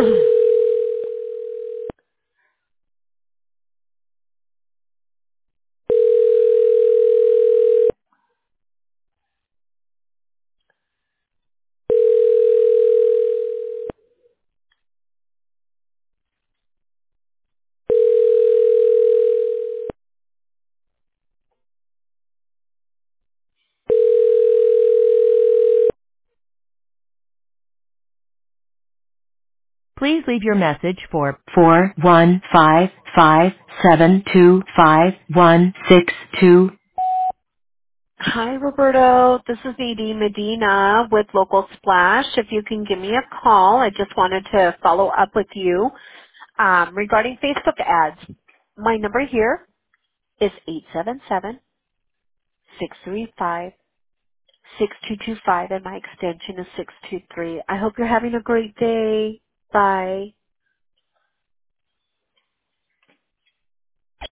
Please leave your message for 41557255162. Hi, Roberto. This is Nadine Medina with Local Splash. If you can give me a call, I just wanted to follow up with you regarding Facebook ads. My number here is 877-635-6225, and my extension is 623. I hope you're having a great day. Bye.